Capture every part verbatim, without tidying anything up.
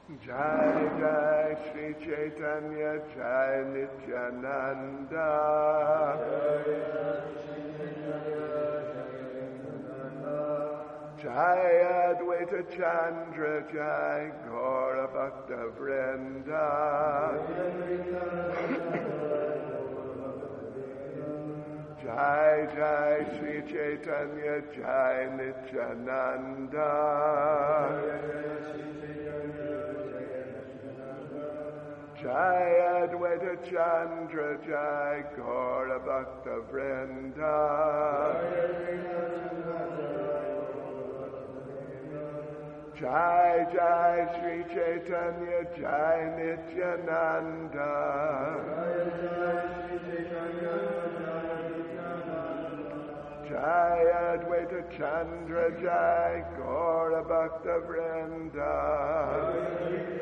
Jai Jai Shri Chaitanya Jai Nityananda Jai Advaita Chandra Jai Gaura Bhakta Vrinda Jai Jai Shri Chaitanya Jai Nityananda Jai Advaita Chandra Jai Gaura Bhakta Vrinda Jai Jai Shri Chaitanya Jai Nityananda Jai Advaita Chandra Jai Gaura Bhakta Vrinda.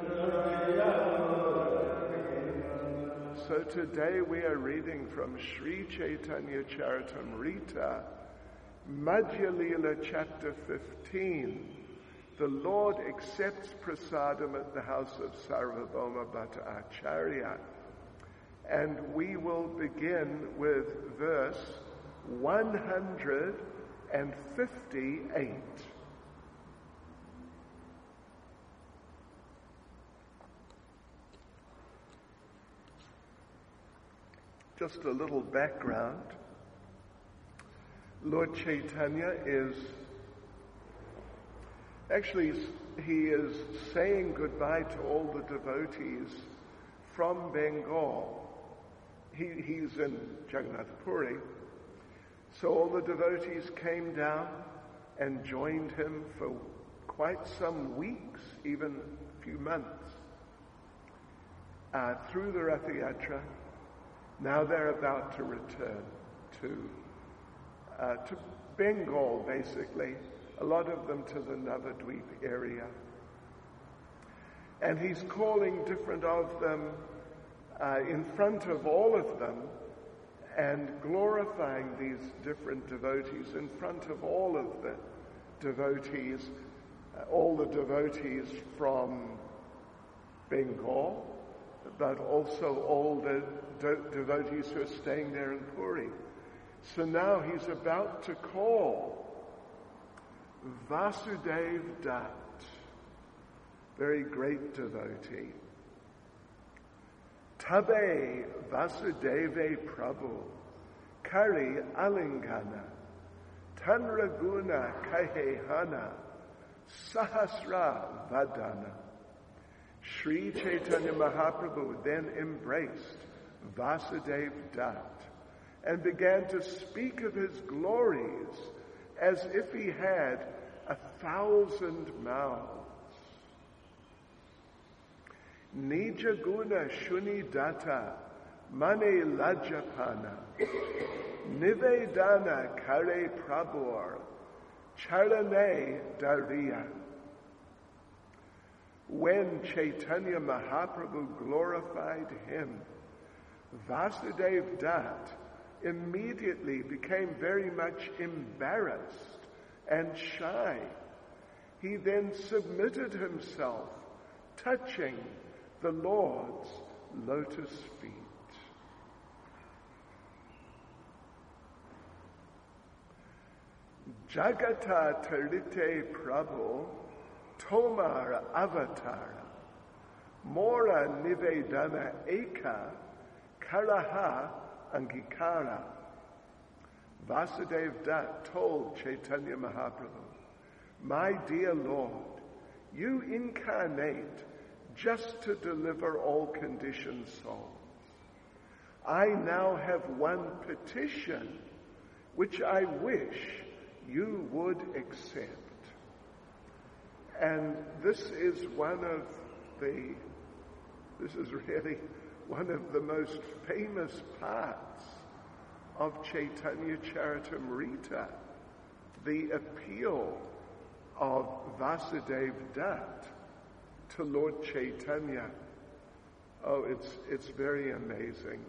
So today we are reading from Sri Chaitanya Charitamrita, Madhya Leela chapter fifteen. The Lord accepts prasadam at the house of Sarvabhauma Bhatta Acharya. And we will begin with verse one hundred fifty-eight. Just a little background. Lord Chaitanya is, actually he is saying goodbye to all the devotees from Bengal. He, he's in Jagannath Puri. So all the devotees came down and joined him for quite some weeks, even a few months, uh, through the Ratha Yatra. Now they're about to return to uh, to Bengal, basically, a lot of them to the Navadvip area. And he's calling different of them uh, in front of all of them and glorifying these different devotees in front of all of the devotees, uh, all the devotees from Bengal, but also all the de- devotees who are staying there in Puri. So now he's about to call Vasudev Dutt, very great devotee. Tabe Vasudeve Prabhu, Kari Alingana, Tanraguna Kahehana, Sahasra Vadana. Sri Chaitanya Mahaprabhu then embraced Vasudev Dutt and began to speak of his glories as if he had a thousand mouths. Nija guna shuni data mane lajapana nivedana kare prabhur charane dariya. When Chaitanya Mahaprabhu glorified him, Vasudev Dutt immediately became very much embarrassed and shy. He then submitted himself, touching the Lord's lotus feet. Jagata Tarite Prabhu Tomar Avatara Mora Nivedana Eka Karaha Angikara. Vasudev Dutt told Chaitanya Mahaprabhu, "My dear Lord, you incarnate just to deliver all conditioned souls. I now have one petition which I wish you would accept." And this is one of the, this is really one of the most famous parts of Chaitanya Charitamrita, the appeal of Vasudev Dutt to Lord Chaitanya. Oh, it's it's very amazing.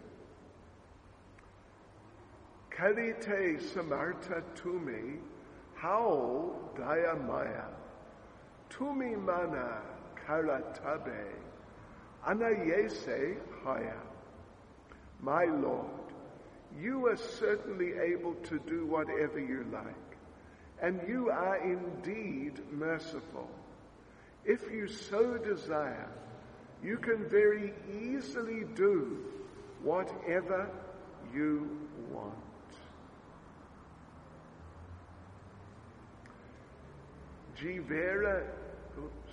Karite samartha tumi, how daya maya, tumi mana haratabe, anayese haya. My Lord, you are certainly able to do whatever you like, and you are indeed merciful. If you so desire, you can very easily do whatever you want. Jivera, oops.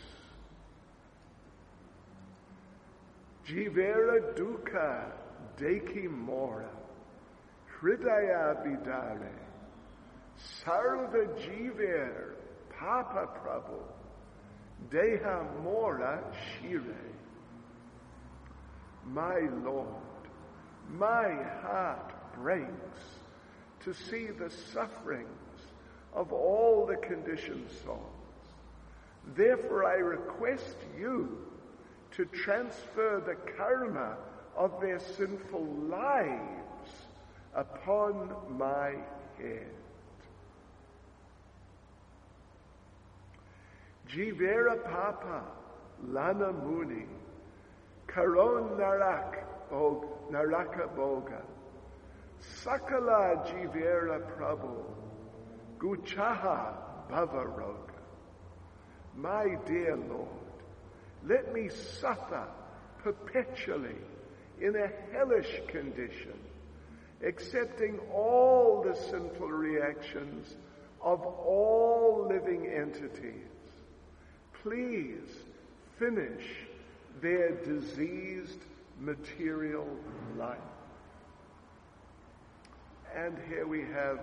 Jivera dukkha deki mora, hridaya bidare, sarva jiver papa prabhu, deha mora shire. My Lord, my heart breaks to see the sufferings of all the conditioned souls. Therefore I request you to transfer the karma of their sinful lives upon my head. Jivera papa lana muni karon narak og naraka boga sakala jivera prabhu guchaha bhavaroga. My dear Lord, let me suffer perpetually in a hellish condition, accepting all the sinful reactions of all living entities. Please finish their diseased material life. And here we have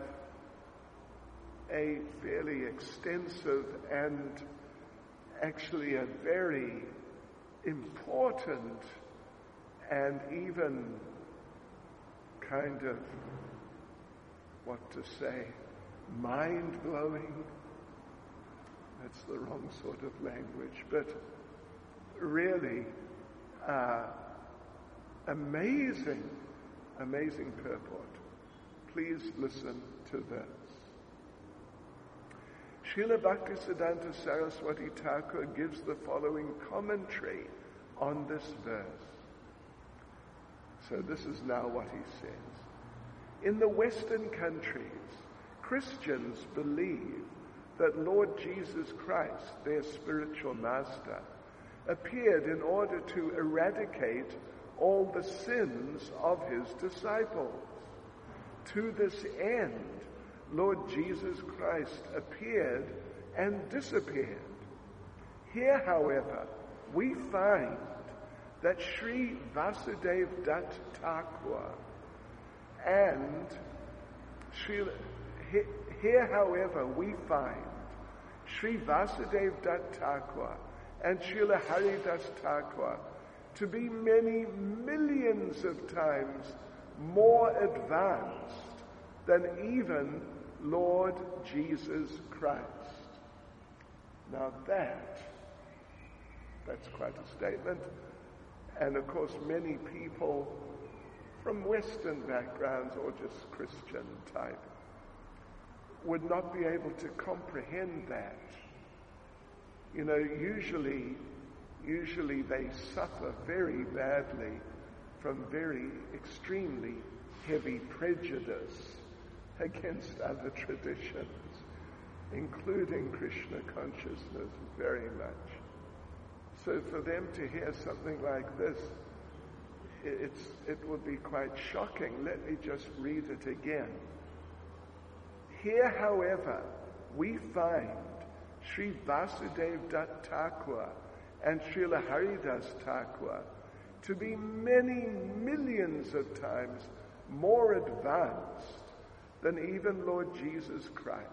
a fairly extensive and actually a very important and even kind of, what to say, mind-blowing, that's the wrong sort of language, but really uh, amazing, amazing purport. Please listen to this. Srila Bhaktisiddhanta Saraswati Thakur gives the following commentary on this verse. So this is now what he says. In the Western countries, Christians believe that Lord Jesus Christ, their spiritual master, appeared in order to eradicate all the sins of his disciples. To this end, Lord Jesus Christ appeared and disappeared. Here, however, we find that Sri Vasudev Dutt Thakur and Sri, here, however, we find Sri Vasudev Dutt Thakur and Srila Haridas Thakur to be many millions of times more advanced than even Lord Jesus Christ. Now that, that's quite a statement. And of course many people from Western backgrounds or just Christian type would not be able to comprehend that. You know, usually, usually they suffer very badly from very extremely heavy prejudice against other traditions, including Krishna consciousness very much. So for them to hear something like this, it's, it would be quite shocking. Let me just read it again. Here, however, we find Sri Vasudev Dutt Thakur and Srila Haridas Thakur to be many millions of times more advanced than even Lord Jesus Christ.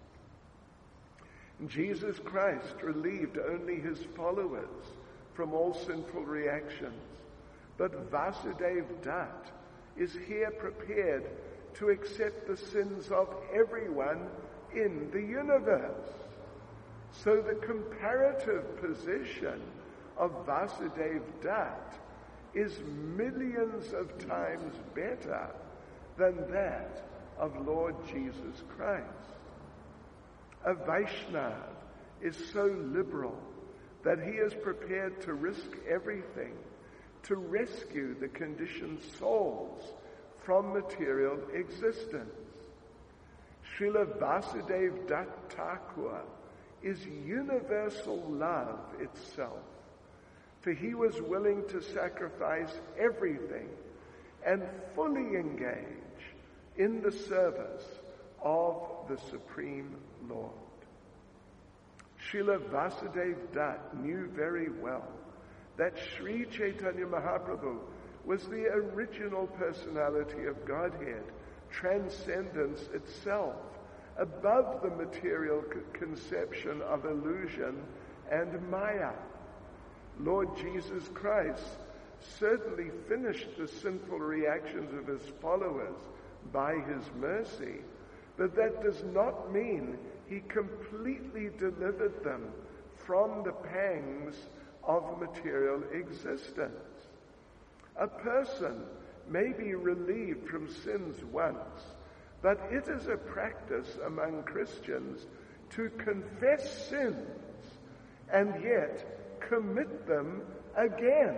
Jesus Christ relieved only his followers from all sinful reactions, but Vasudev Dutt is here prepared to accept the sins of everyone in the universe. So the comparative position of Vasudev Dutt is millions of times better than that of Lord Jesus Christ. A Vaishnava is so liberal that he is prepared to risk everything to rescue the conditioned souls from material existence. Srila Vasudev Dutt Thakur is universal love itself, for he was willing to sacrifice everything and fully engage in the service of the Supreme Lord. Srila Vasudev Dutt knew very well that Sri Chaitanya Mahaprabhu was the original personality of Godhead, transcendence itself, above the material conception of illusion and Maya. Lord Jesus Christ certainly finished the sinful reactions of his followers by his mercy, but that does not mean he completely delivered them from the pangs of material existence. A person may be relieved from sins once, but it is a practice among Christians to confess sins and yet commit them again.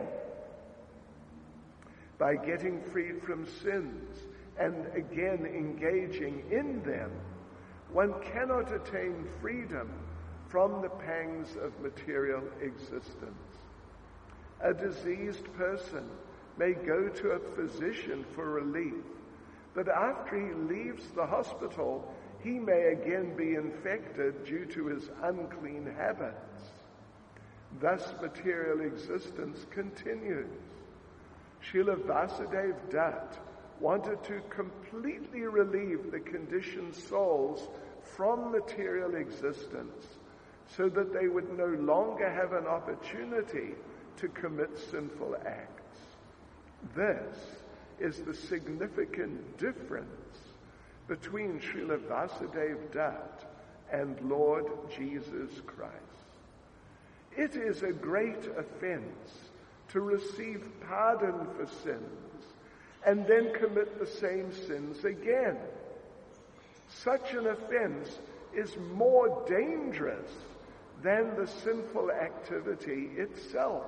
By getting freed from sins and again engaging in them, one cannot attain freedom from the pangs of material existence. A diseased person may go to a physician for relief, but after he leaves the hospital, he may again be infected due to his unclean habits. Thus material existence continues. Srila Vasudev Dutt wanted to completely relieve the conditioned souls from material existence so that they would no longer have an opportunity to commit sinful acts. This is the significant difference between Srila Vasudev Dutt and Lord Jesus Christ. It is a great offense to receive pardon for sins and then commit the same sins again. Such an offense is more dangerous than the sinful activity itself.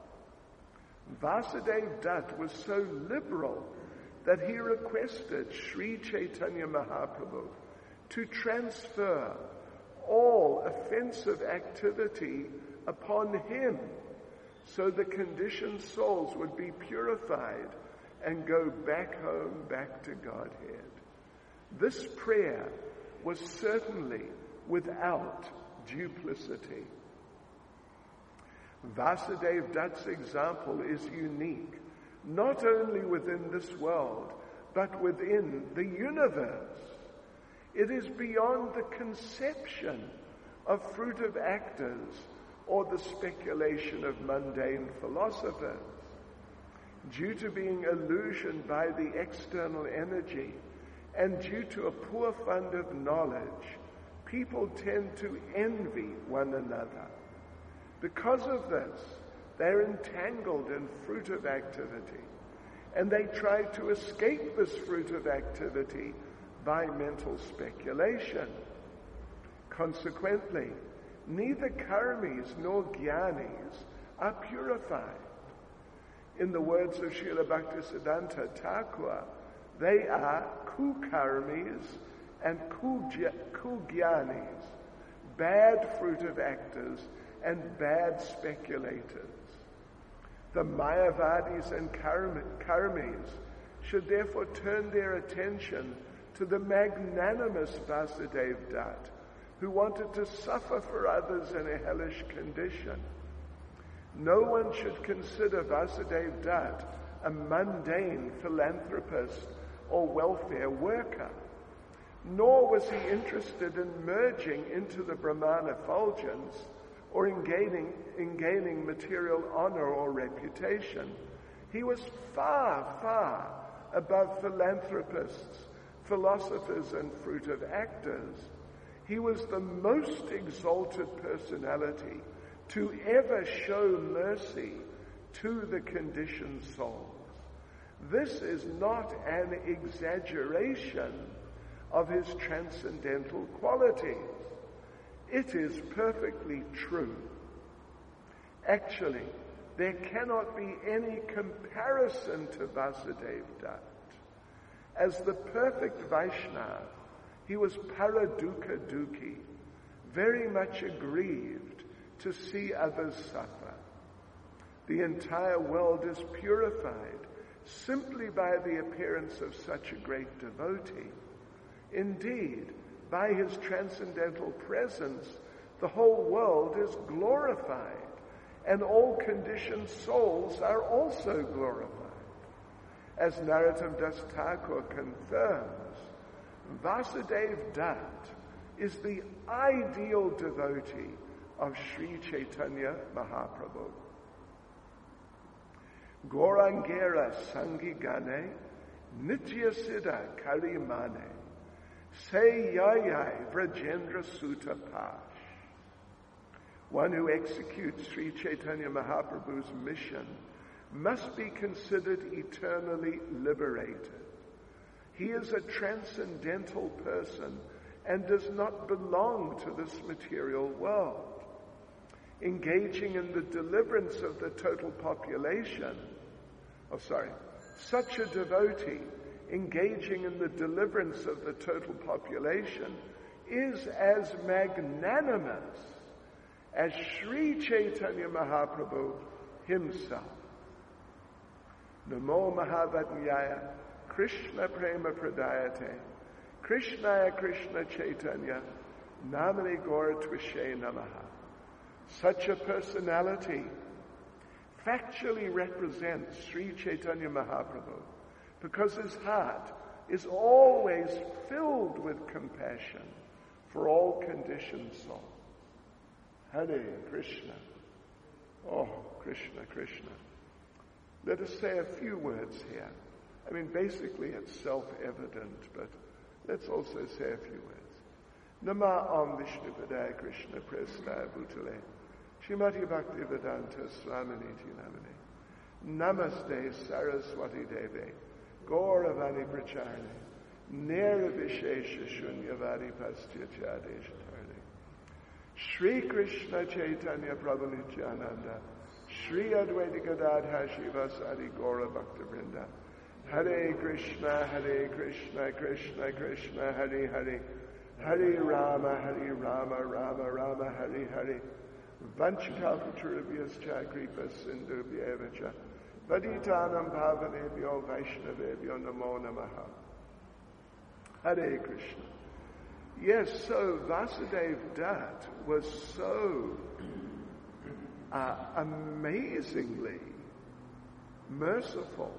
Vasudev Dutt was so liberal that he requested Sri Chaitanya Mahaprabhu to transfer all offensive activity upon him so the conditioned souls would be purified and go back home, back to Godhead. This prayer was certainly without duplicity. Vasudev Dutt's example is unique, not only within this world, but within the universe. It is beyond the conception of fruitive actors or the speculation of mundane philosophers. Due to being illusioned by the external energy and due to a poor fund of knowledge, people tend to envy one another. Because of this, they're entangled in fruitive activity, and they try to escape this fruitive activity by mental speculation. Consequently, neither karmis nor jnanis are purified. In the words of Srila Bhaktisiddhanta Thakur, they are kukarmis and kujnanis, bad fruitive actors and bad speculators. The Mayavadis and karmis should therefore turn their attention to the magnanimous Vasudev Dutt, who wanted to suffer for others in a hellish condition. No one should consider Vasudev Dutt a mundane philanthropist or welfare worker, nor was he interested in merging into the Brahman effulgence or in gaining, in gaining material honor or reputation. He was far, far above philanthropists, philosophers, and fruitive actors. He was the most exalted personality to ever show mercy to the conditioned souls. This is not an exaggeration of his transcendental qualities. It is perfectly true. Actually, there cannot be any comparison to Vasudev Dutt. As the perfect Vaishnava, he was paradukha dukhi, very much aggrieved to see others suffer. The entire world is purified simply by the appearance of such a great devotee. Indeed, by his transcendental presence, the whole world is glorified, and all conditioned souls are also glorified. As Narottam Das Thakur confirms, Vasudev Dutt is the ideal devotee of Sri Chaitanya Mahaprabhu. Gaurangera Sangi Gane, Nitya Siddha Karimane, Se Yayai Vrajendra Sutta Pash. One who executes Sri Chaitanya Mahaprabhu's mission must be considered eternally liberated. He is a transcendental person and does not belong to this material world. Engaging in the deliverance of the total population, oh sorry, such a devotee engaging in the deliverance of the total population is as magnanimous as Sri Chaitanya Mahaprabhu himself. Namo Mahavadnyaya Krishna Prema Pradayate Krishnaya Krishna Chaitanya Namani Gaura Tvishe Namaha. Such a personality factually represents Sri Chaitanya Mahaprabhu because his heart is always filled with compassion for all conditioned souls. Hare Krishna. Oh, Krishna, Krishna. Let us say a few words here. I mean, basically it's self-evident, but let's also say a few words. Nama Om Vishnu Padaya Krishna Prestaya Bhutale Srimati Bhaktivedanta Swaminiti Namane Namaste Saraswati Deve Gauravani Pracharne Nirvishesha Shunyavadi Pastyachyadeshatarne Shri Krishna Chaitanya Prabhu Nityananda Shri Advaita Gadadha Shivasadi Gaura Bhaktivinoda Hare Krishna, Hare Krishna, Krishna Krishna, Hare Hare Hare Rama, Hare Rama, Rama Rama, Hare Hare Vanchikalpaturabhyascha Kripa Sindhubhyevacha Vaditanam Bhavanebhyo Vaishnavebhyo Namo Namaha. Hare Krishna. Yes, so Vasudev Dutt was so uh, amazingly merciful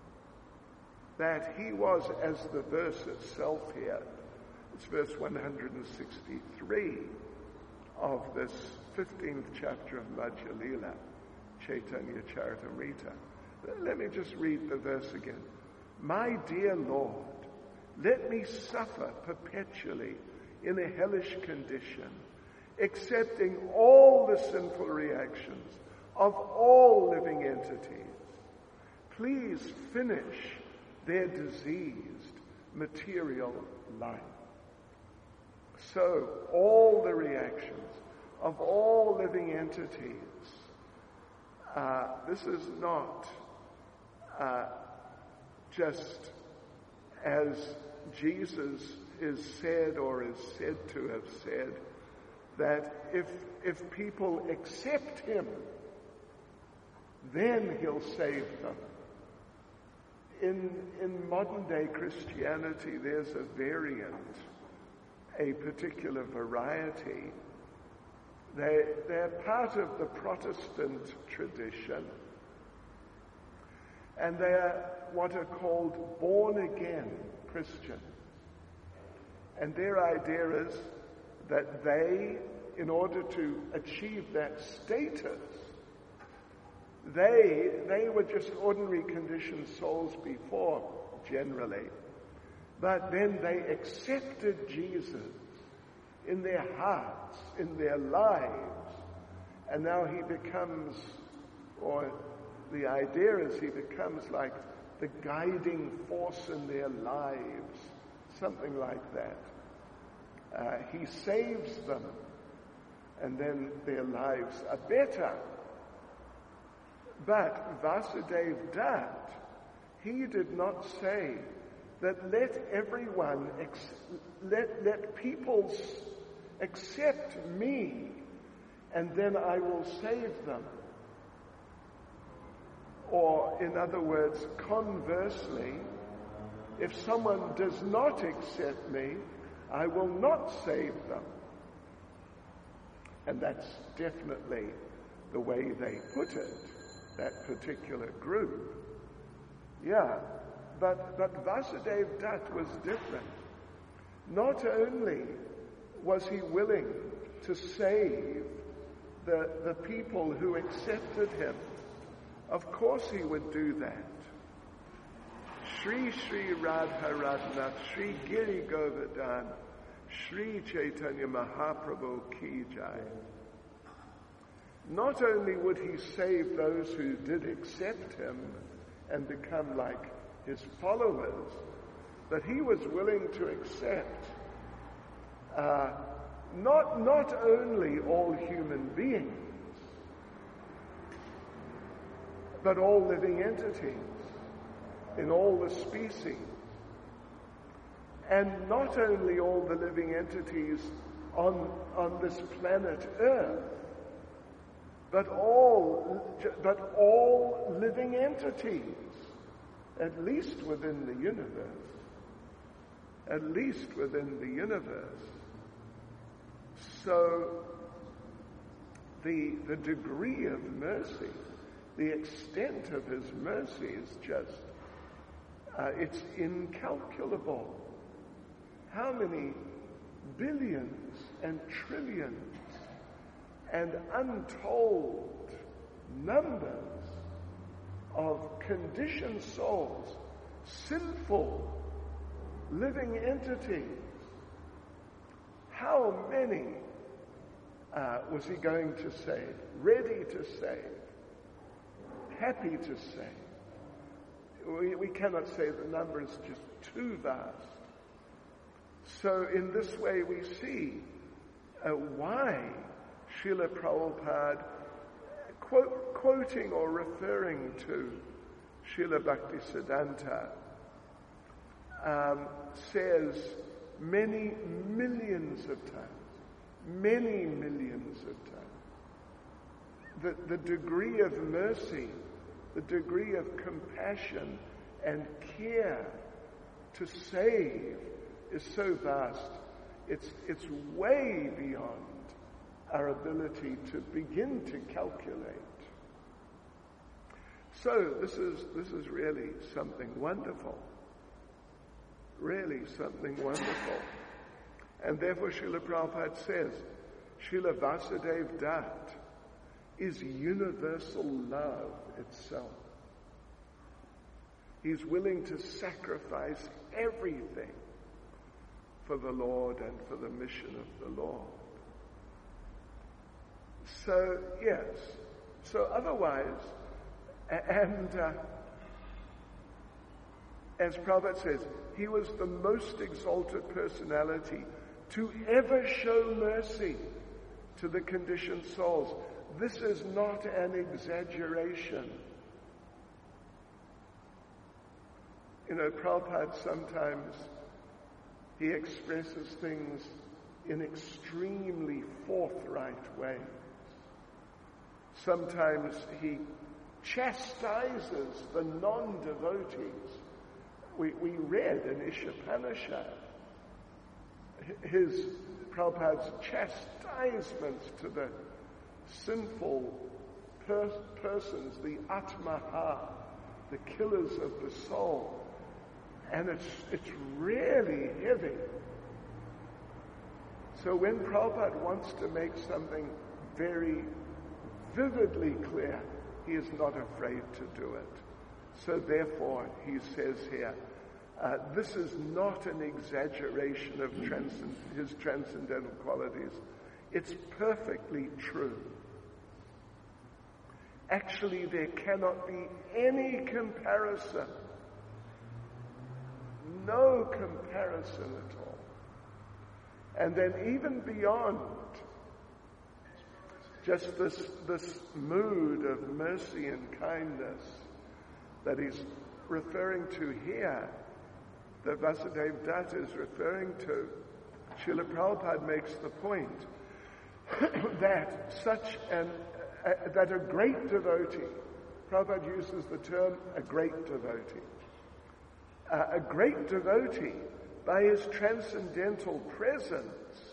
that he was, as the verse itself here, it's verse one hundred sixty-three of this fifteenth chapter of Madhya Lila, Chaitanya Charitamrita. Let me just read the verse again. My dear Lord, let me suffer perpetually in a hellish condition, accepting all the sinful reactions of all living entities. Please finish their diseased material life. So all the reactions of all living entities, uh, this is not uh, just as Jesus is said or is said to have said, that if if people accept him, then he'll save them. In in modern day Christianity, there's a variant, a particular variety. They, they're part of the Protestant tradition, and they're what are called born-again Christians. And their idea is that they, in order to achieve that status, they they were just ordinary conditioned souls before, generally. But then they accepted Jesus in their hearts, in their lives, and now he becomes, or the idea is he becomes like the guiding force in their lives, something like that. Uh, he saves them, and then their lives are better. But Vasudev Dutt, he did not say that let everyone, ex- let, let people accept me and then I will save them. Or, in other words, conversely, if someone does not accept me, I will not save them. And that's definitely the way they put it, that particular group. Yeah, but, but Vasudev Dutt was different. Not only was he willing to save the, the people who accepted him, of course he would do that. Shri Shri Radha Radhanath, Shri Giri Govardhan, Shri Chaitanya Mahaprabhu Ki Jai. Not only would he save those who did accept him and become like his followers, but he was willing to accept uh, not, not only all human beings, but all living entities in all the species. And not only all the living entities on, on this planet Earth, but all, but all living entities, at least within the universe, at least within the universe. So the, the degree of mercy, the extent of his mercy is just, uh, it's incalculable. How many billions and trillions and untold numbers of conditioned souls, sinful living entities, how many uh, was he going to save, ready to save, happy to save? We, we cannot say the number is just too vast. So in this way we see uh, why Srila Prabhupada, quote, quoting or referring to Srila Bhaktisiddhanta, um, says many millions of times, many millions of times, that the degree of mercy, the degree of compassion and care to save is so vast, it's, it's way beyond our ability to begin to calculate. So this is, this is really something wonderful. Really something wonderful. And therefore Srila Prabhupada says, Srila Vasudev Dutt is universal love itself. He's willing to sacrifice everything for the Lord and for the mission of the Lord. So, yes. So otherwise, and uh, as Prabhupada says, he was the most exalted personality to ever show mercy to the conditioned souls. This is not an exaggeration. You know, Prabhupada sometimes, he expresses things in extremely forthright ways. Sometimes he chastises the non-devotees. We, we read in Ishopanishad his, Prabhupada's chastisements to the sinful per- persons, the Atmaha, the killers of the soul. And it's, it's really heavy. So when Prabhupada wants to make something very vividly clear, he is not afraid to do it. So therefore, he says here, uh, this is not an exaggeration of transcend- his transcendental qualities. It's perfectly true. Actually, there cannot be any comparison. No comparison at all. And then even beyond just this, this mood of mercy and kindness that he's referring to here, that Vasudeva Dutt is referring to. Srila Prabhupada makes the point that such an, uh, that a great devotee, Prabhupada uses the term a great devotee, uh, a great devotee, by his transcendental presence,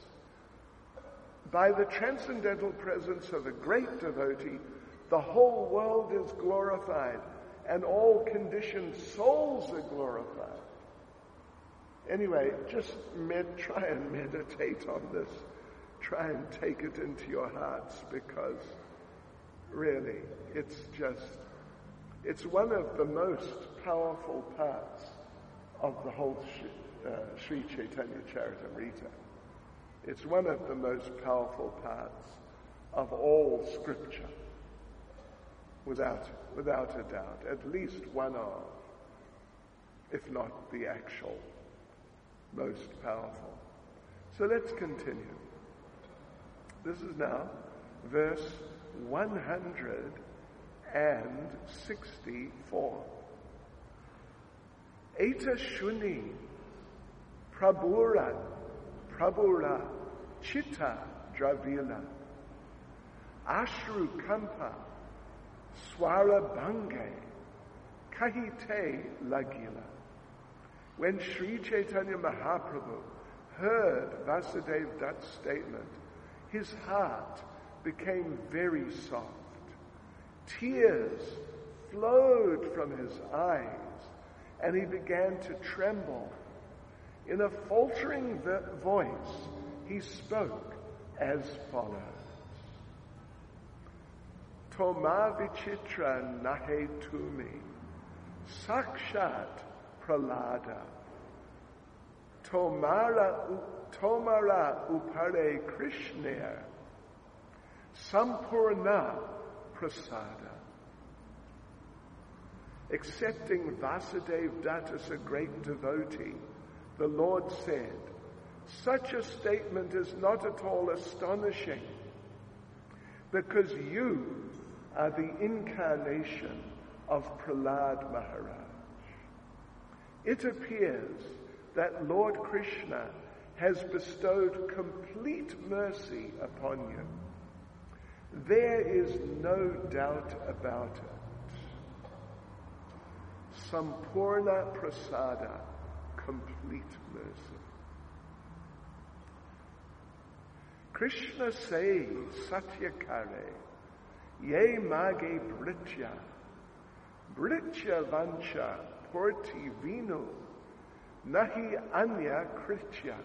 by the transcendental presence of a great devotee, the whole world is glorified and all conditioned souls are glorified. Anyway, just med- try and meditate on this. Try and take it into your hearts, because really, it's just, it's one of the most powerful parts of the whole Sri, uh, Sri Chaitanya Charitamrita. It's one of the most powerful parts of all scripture, without, without a doubt, at least one of, if not the actual most powerful. So let's continue. This is now verse one hundred sixty-four. Eta shuni prabhura prabhura chitta dravila ashru kampa swara bange kahite lagila. When Sri Chaitanya Mahaprabhu heard Vasudeva Dutt's statement, his heart became very soft. Tears flowed from his eyes, and he began to tremble. In a faltering voice, he spoke as follows. Toma vichitra nahe tumi, sakshat pralada, tomara, tomara upare krishner, sampurna prasada. Accepting Vasudeva Dutt as a great devotee, the Lord said, such a statement is not at all astonishing, because you are the incarnation of Prahlad Maharaj. It appears that Lord Krishna has bestowed complete mercy upon you. There is no doubt about it. Sampurna prasada, complete mercy. Krishna say satyakare, ye mage britya, britya vancha porti vino, nahi anya kritya.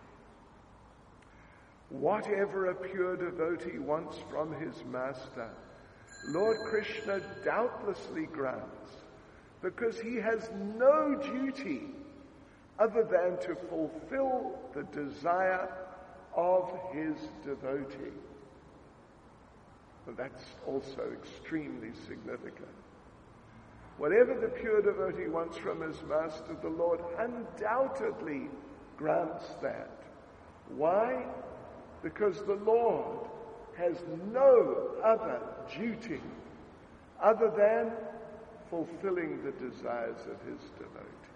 Whatever a pure devotee wants from his master, Lord Krishna doubtlessly grants, because he has no duty other than to fulfill the desire of his devotee. Well, that's also extremely significant. Whatever the pure devotee wants from his master, the Lord undoubtedly grants that. Why? Because the Lord has no other duty other than fulfilling the desires of his devotee.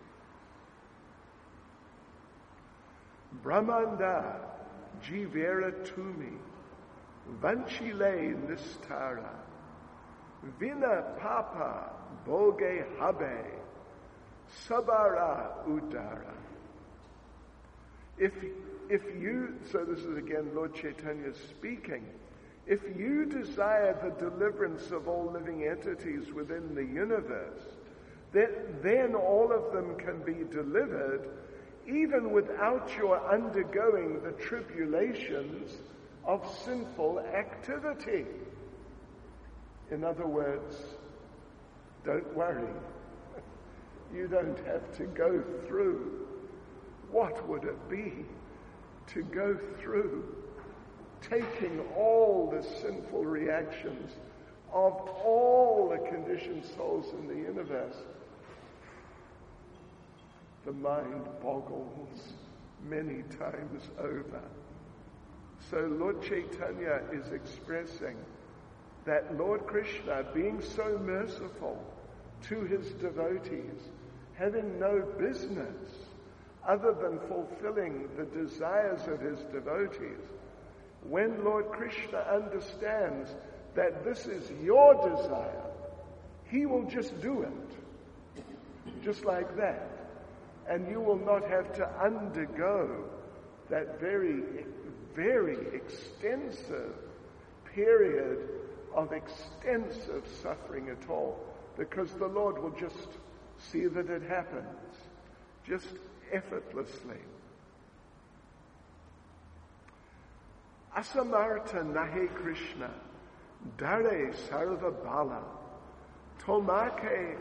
Brahmanda jivera tumi, vanchile nistara, vina papa boge habe, sabara udara. If If you, so this is again Lord Chaitanya speaking, if you desire the deliverance of all living entities within the universe, then, then all of them can be delivered even without your undergoing the tribulations of sinful activity. In other words, don't worry. You don't have to go through. What would it be to go through taking all the sinful reactions of all the conditioned souls in the universe? The mind boggles many times over. So Lord Chaitanya is expressing that Lord Krishna, being so merciful to his devotees, having no business other than fulfilling the desires of his devotees, when Lord Krishna understands that this is your desire, he will just do it, just like that. And you will not have to undergo that very, very extensive period of extensive suffering at all, because the Lord will just see that it happens, just effortlessly. Asamartha nahe Krishna, dare sarva bala, tomake,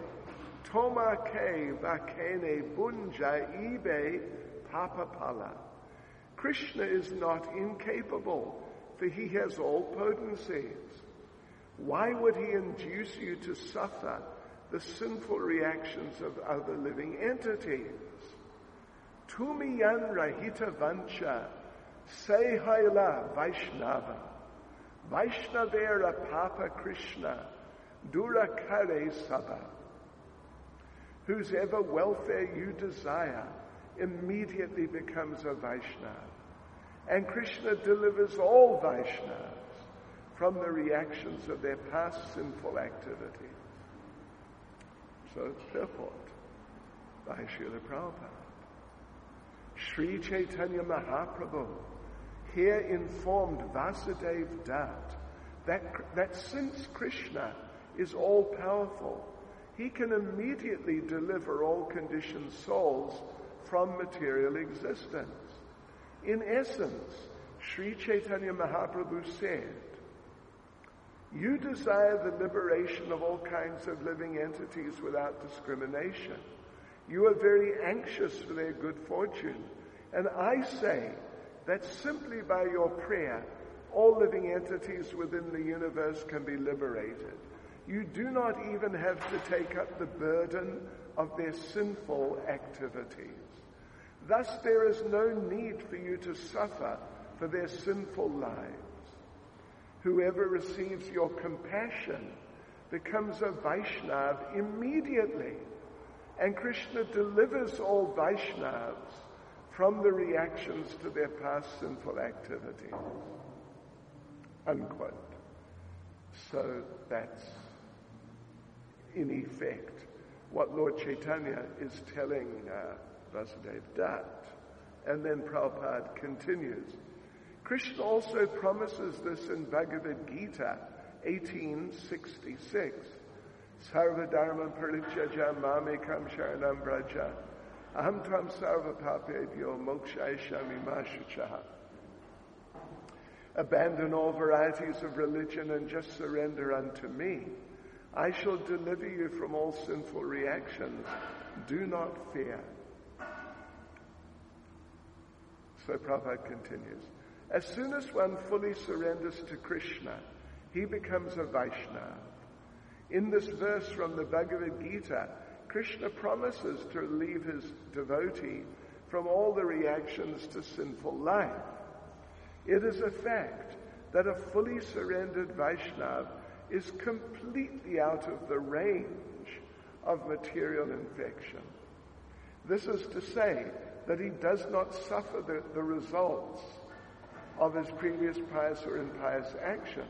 tomake vakene bunja ibe papapala. Krishna is not incapable, for he has all potencies. Why would he induce you to suffer the sinful reactions of other living entities? Tumiyan rahita vancha, sehaila Vaishnava, Vaishnavera Papa Krishna, Durakare Sabha. Whose ever welfare you desire immediately becomes a Vaishnava. And Krishna delivers all Vaishnavas from the reactions of their past sinful activities. So, purport by Srila Prabhupada. Sri Chaitanya Mahaprabhu here informed Vasudev Dutt that, that since Krishna is all-powerful, he can immediately deliver all conditioned souls from material existence. In essence, Sri Chaitanya Mahaprabhu said, you desire the liberation of all kinds of living entities without discrimination. You are very anxious for their good fortune. And I say that simply by your prayer, all living entities within the universe can be liberated. You do not even have to take up the burden of their sinful activities. Thus, there is no need for you to suffer for their sinful lives. Whoever receives your compassion becomes a Vaishnava immediately, and Krishna delivers all Vaishnavas from the reactions to their past sinful activities. Unquote. So that's, in effect, what Lord Chaitanya is telling uh, Vasudev Dutt. And then Prabhupada continues. Krishna also promises this in Bhagavad Gita eighteen sixty-six. Sarva dharma parityaja mamekam sharanam braja. Aham tvam sarva papebhyo mokshayishami ma shuchaha. Abandon all varieties of religion and just surrender unto me. I shall deliver you from all sinful reactions. Do not fear. So Prabhupada continues. As soon as one fully surrenders to Krishna, he becomes a Vaishnava. In this verse from the Bhagavad Gita, Krishna promises to relieve his devotee from all the reactions to sinful life. It is a fact that a fully surrendered Vaishnava is completely out of the range of material infection. This is to say that he does not suffer the, the results of his previous pious or impious actions.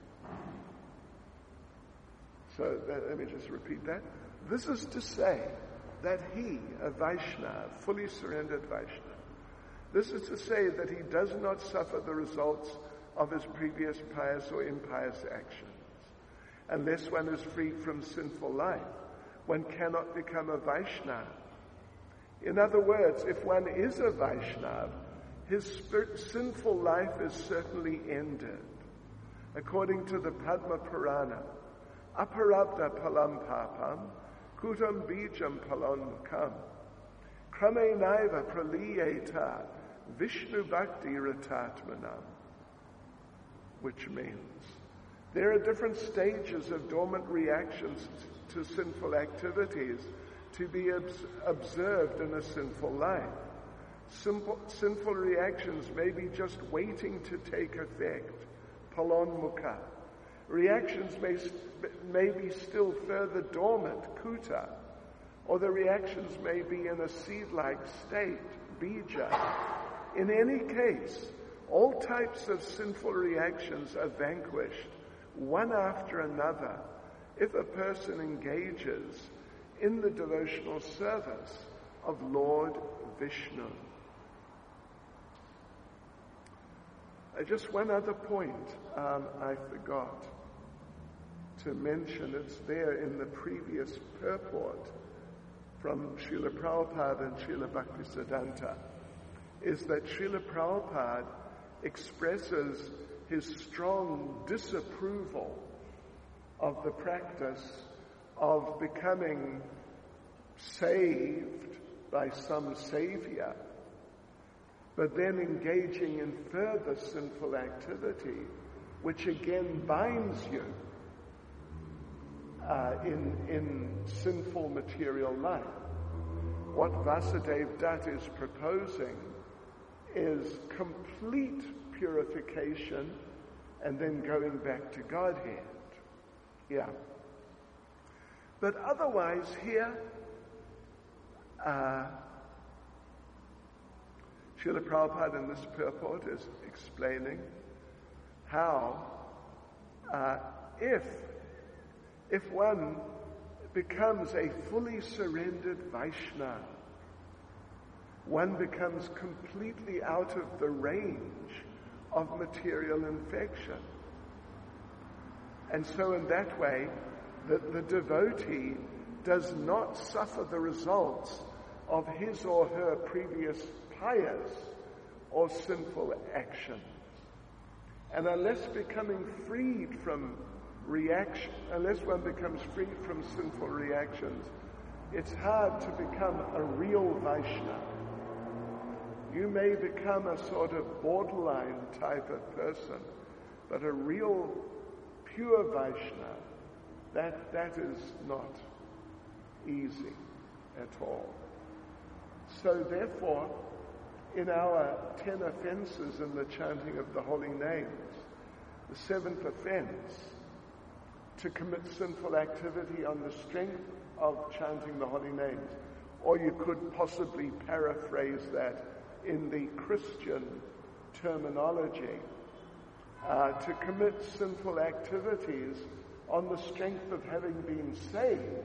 So that, let me just repeat that. This is to say that he, a Vaishnava, fully surrendered Vaishnava, this is to say that he does not suffer the results of his previous pious or impious actions. Unless one is freed from sinful life, one cannot become a Vaishnava. In other words, if one is a Vaishnava, his spirit, sinful life is certainly ended. According to the Padma Purana, aparabda palam papam, kutam bijam palonmukam, krame naiva praliyeta, Vishnu bhakti ratatmanam. Which means, there are different stages of dormant reactions to sinful activities to be obs- observed in a sinful life. Simple, sinful reactions may be just waiting to take effect, palon mukha. Reactions may, may be still further dormant, kuta, or the reactions may be in a seed-like state, bija. In any case, all types of sinful reactions are vanquished, one after another, if a person engages in the devotional service of Lord Vishnu. Uh, just one other point um, I forgot to mention. It's there in the previous purport from Srila Prabhupada and Srila Bhaktisiddhanta, is that Srila Prabhupada expresses his strong disapproval of the practice of becoming saved by some savior, but then engaging in further sinful activity, which again binds you uh, in, in sinful material life. What Vasudev Dutt is proposing is complete purification and then going back to Godhead. Yeah. But otherwise here, uh, Srila Prabhupada in this purport is explaining how uh, if if one becomes a fully surrendered Vaishnava, one becomes completely out of the range of material infection. And so in that way, the, the devotee does not suffer the results of his or her previous pious or sinful actions. And unless becoming freed from reaction, unless one becomes freed from sinful reactions, it's hard to become a real Vaishnava. You may become a sort of borderline type of person, but a real pure Vaishnava, that, that is not easy at all. So therefore, in our ten offenses in the chanting of the holy names, the seventh offense, to commit sinful activity on the strength of chanting the holy names, or you could possibly paraphrase that in the Christian terminology, uh, to commit sinful activities on the strength of having been saved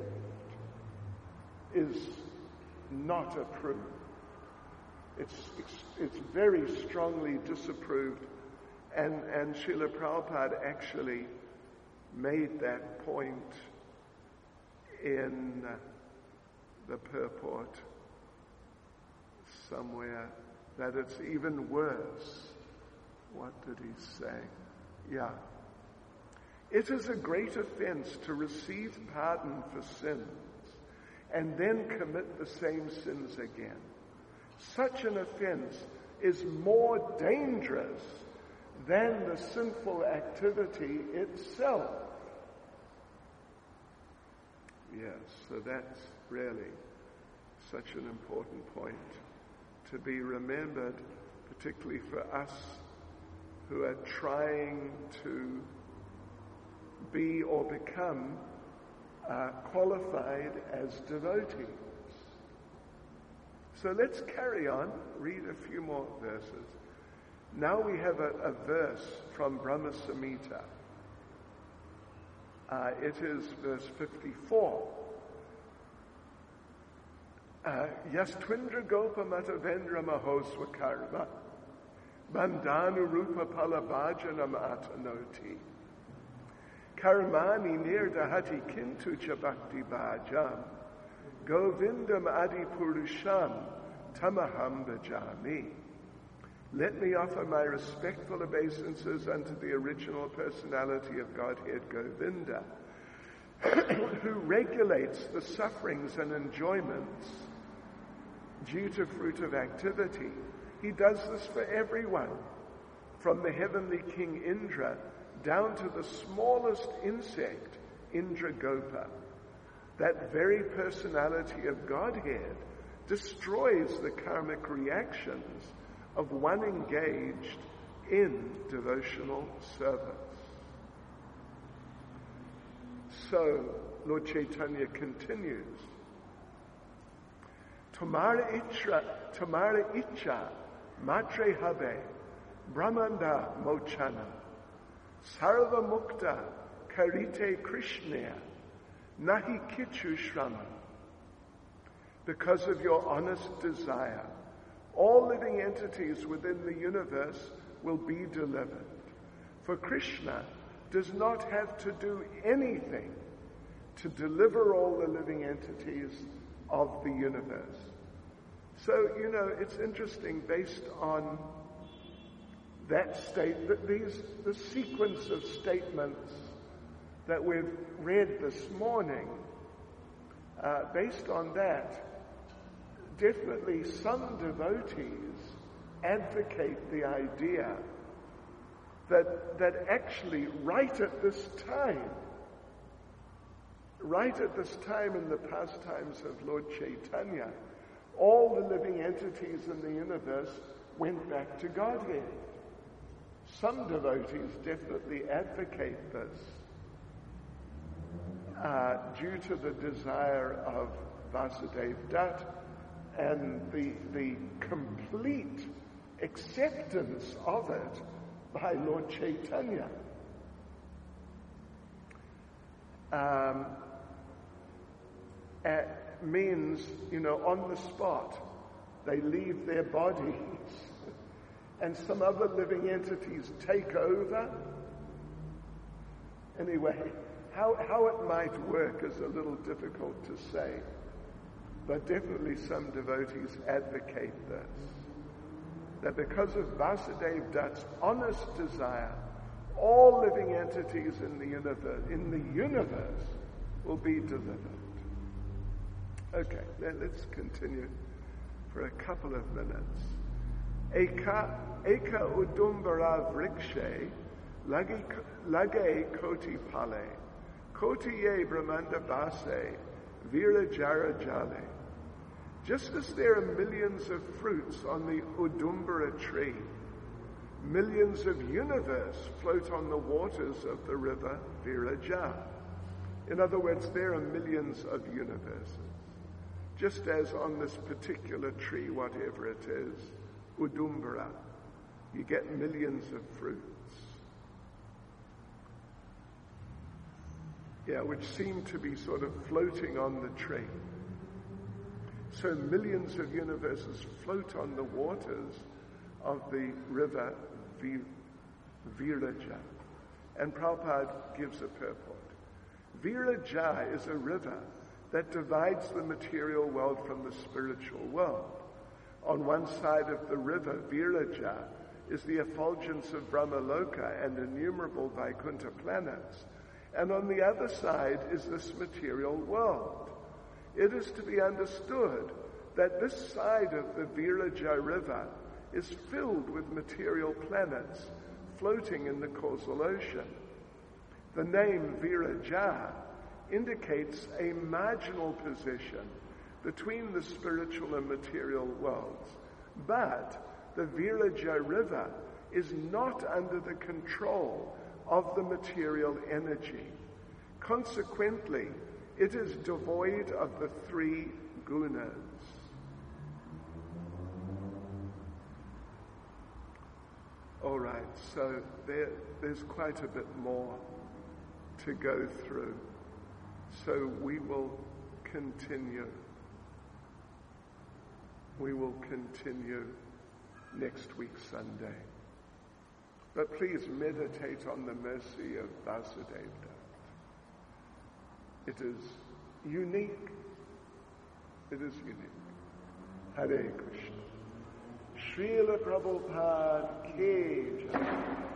is not approved. It's, it's, it's very strongly disapproved, and, and Srila Prabhupada actually made that point in the purport somewhere, that it's even worse. What did he say? Yeah. It is a great offense to receive pardon for sins and then commit the same sins again. Such an offense is more dangerous than the sinful activity itself. Yes, so that's really such an important point to be remembered, particularly for us who are trying to be or become uh, qualified as devotees. So let's carry on, read a few more verses. Now we have a, a verse from Brahma Samhita. Uh, it is verse fifty-four. Yastvindra gopa matavendra mahoswakarma bandhanu rupa palabhajanam atanoti karmani nirdahati kintu cha bhakti bhajam govindam adi purusham tamaham bhajami. Let me offer my respectful obeisances unto the original personality of Godhead Govinda, who regulates the sufferings and enjoyments due to fruit of activity. He does this for everyone, from the heavenly king Indra down to the smallest insect, Indra Gopa. That very personality of Godhead destroys the karmic reactions of one engaged in devotional service. So, Lord Chaitanya continues, Tomara ichra, tomara icha, matre habe, brahmanda mochana, sarva mukta, karite krishnaya, nahi kichu shrama. Because of your honest desire, all living entities within the universe will be delivered. For Krishna does not have to do anything to deliver all the living entities of the universe. So, you know, it's interesting based on that state, that these, the sequence of statements that we've read this morning, uh, based on that, definitely some devotees advocate the idea that, that actually right at this time, right at this time in the pastimes of Lord Chaitanya, all the living entities in the universe went back to Godhead. Some devotees definitely advocate this uh, due to the desire of Vasudeva Dutt and the, the complete acceptance of it by Lord Chaitanya. Um, uh, means, you know, on the spot, they leave their bodies and some other living entities take over. Anyway, how, how it might work is a little difficult to say, but definitely some devotees advocate this, that because of Vasudeva Dutt's honest desire, all living entities in the universe, in the universe will be delivered. Okay, then let's continue for a couple of minutes. Eka, eka udumbara vrikshe, lage koti pale, koti ye brahmanda base, vira jara jale. Just as there are millions of fruits on the udumbara tree, millions of universe float on the waters of the river Viraja. In other words, there are millions of universes. Just as on this particular tree, whatever it is, Udumbara, you get millions of fruits. Yeah, which seem to be sort of floating on the tree. So millions of universes float on the waters of the river Viraja. And Prabhupada gives a purport. Viraja is a river that divides the material world from the spiritual world. On one side of the river, Viraja, is the effulgence of Brahmaloka and innumerable Vaikuntha planets. And on the other side is this material world. It is to be understood that this side of the Viraja river is filled with material planets floating in the causal ocean. The name Viraja indicates a marginal position between the spiritual and material worlds. But the Viraja river is not under the control of the material energy. Consequently, it is devoid of the three gunas. All right, so there, there's quite a bit more to go through. So we will continue. We will continue next week, Sunday. But please meditate on the mercy of Vasudeva Dutt. It is unique. It is unique. Hare Krishna. Srila Prabhupada Ki Jai.